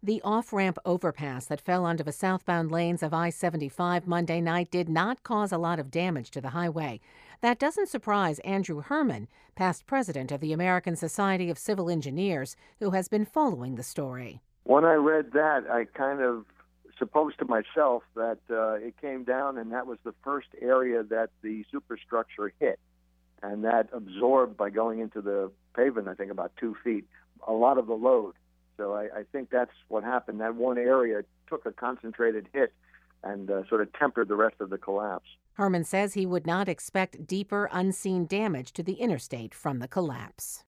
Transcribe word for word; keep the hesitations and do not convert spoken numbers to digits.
The off-ramp overpass that fell onto the southbound lanes of I seventy-five Monday night did not cause a lot of damage to the highway. That doesn't surprise Andrew Herman, past president of the American Society of Civil Engineers, who has been following the story. When I read that, I kind of supposed to myself that uh, it came down and that was the first area that the superstructure hit. And that absorbed, by going into the pavement, I think about two feet, a lot of the load. So I, I think that's what happened. That one area took a concentrated hit and uh, sort of tempered the rest of the collapse. Herman says he would not expect deeper, unseen damage to the interstate from the collapse.